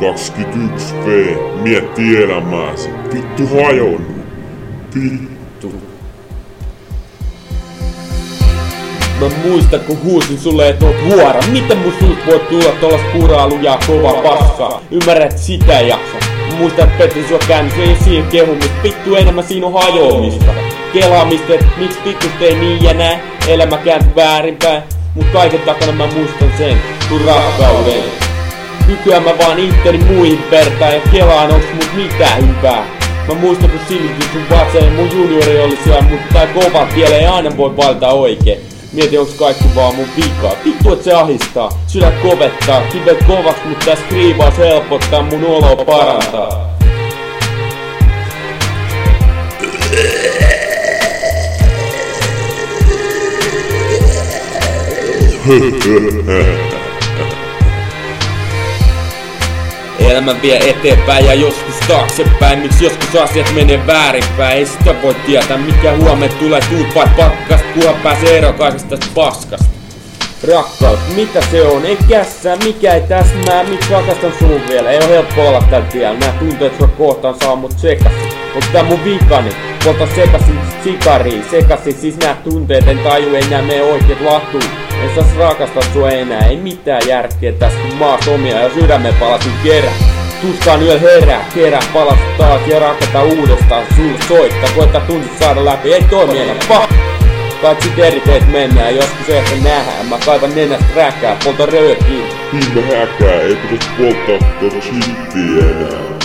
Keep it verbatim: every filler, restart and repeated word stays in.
kaksikymmentäyksi V miettii elämäänsä. Vittu hajonnut. Vittu. Mä muistan kun huusin sulle et oot vuora. Miten mun suust voi tulla tollas kuraalujaa kova paskaa? Ymmärrät sitä jaksa. Mä muistan et Petri sua käännyt, se ei siihen kehumista. Vittu enemmän siinä on hajoamista. Kelaamista, et miksi vittu tei niin ja näin. Elämä kääntyi väärinpäin. Mut kaiken takana mä muistan sen, sun rakkauden. Nykyään mä vaan itteni muihin vertaan ja kelaan onks mut mitään hyvää. Mä muistan kun silitin sun vatseen, mun juniori oli siellä, mutta tää kovan tielle ei aina voi valita oikein. Mieti onks kaikki vaan mun vikaa. Vittu et se ahistaa, sydän kovettaa. Kivet kovaks mut tää skriivaus helpottaa, mun oloa parantaa. Elämä vie eteenpäin ja joskus taaksepäin. Miksi joskus asiat menee väärinpäin? Ei sitä voi tietää mikä huomenna tulee. Tuut vai pakkasta, kunhan pääsee eroon kaikesta tästä paskasta. Rakkaus, mitä se on? Ei kässää, mikä ei täsmää. Miksi rakastan sun vielä? Ei oo helppo olla tällä tiellä. Nää tunteet sua kohtaan saa mut sekasin. Onks tää mun vikani? Polta sekasin sikarii. Sekasin siis nää tunteet en taju, ei nää mee oikeet latuun. En sais rakastaa sua enää, ei mitään järkeä tässä kun maas omia ja sydämen palasin kerää. Tuskaan yöllä herää, kerää palasta taas ja rakata uudestaan. Sulle soittaa, koittaa tunsit saada läpi, ei toimi enää, fuck! Kai sit eri teet mennään, joskus ehkä nähdään. Mä kaivan nenästä räkää, polta röökiin. Viime häkää, ei pitäis polttaa tota shittiä enää.